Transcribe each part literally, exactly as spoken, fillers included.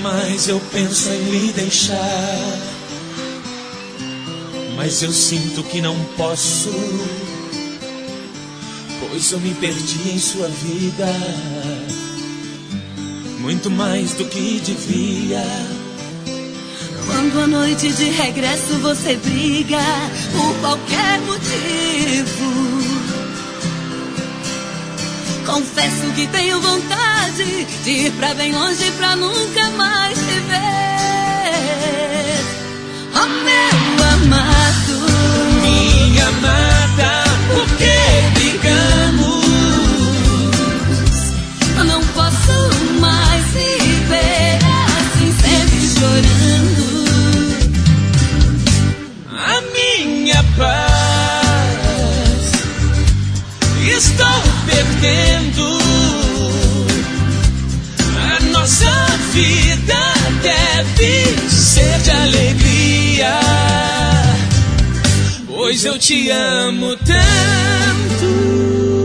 mais eu penso em lhe deixar, mas eu sinto que não posso, pois eu me perdi em sua vida, muito mais do que devia. Quando à noite de regresso você briga por qualquer motivo, confesso que tenho vontade de ir pra bem longe pra nunca mais te ver. Oh meu amado, minha amada, por que brigamos? Eu não posso mais viver assim, sempre chorando. A minha paz estou perdendo. A nossa vida deve ser de alegria, pois eu te amo tanto.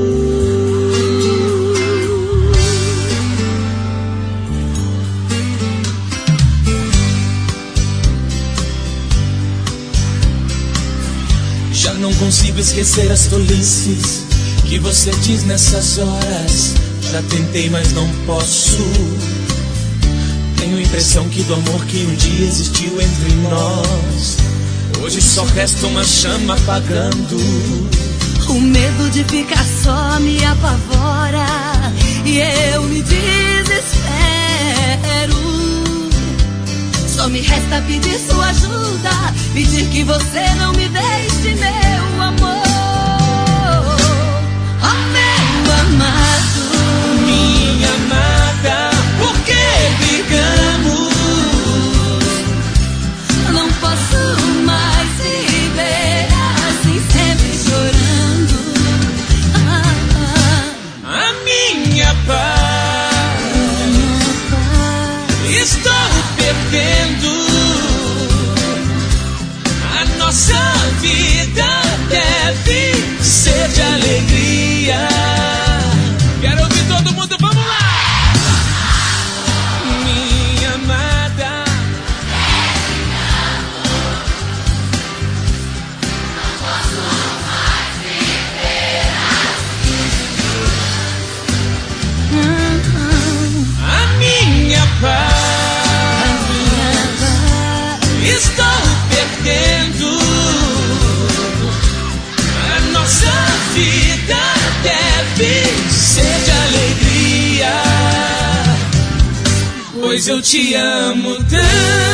Já não consigo esquecer as tolices que você diz nessas horas. Já tentei, mas não posso. Tenho a impressão que do amor que um dia existiu entre nós, hoje só resta uma chama apagando. O medo de ficar só me apavora e eu me desespero. Só me resta pedir sua ajuda, pedir que você não me deixe, meu amor. Oh meu amado, minha amada, por que brigamos? Eu não posso mais viver assim, sempre chorando. Ah, ah. A minha paz, minha paz estou perdendo. A nossa vida deve ser de alegria. Quero ouvir todo mundo, vamos lá! Minha amada, não posso mais viver assim. a minha paz, estou perdendo. A nossa vida deve ser de alegria, pois eu te amo tanto.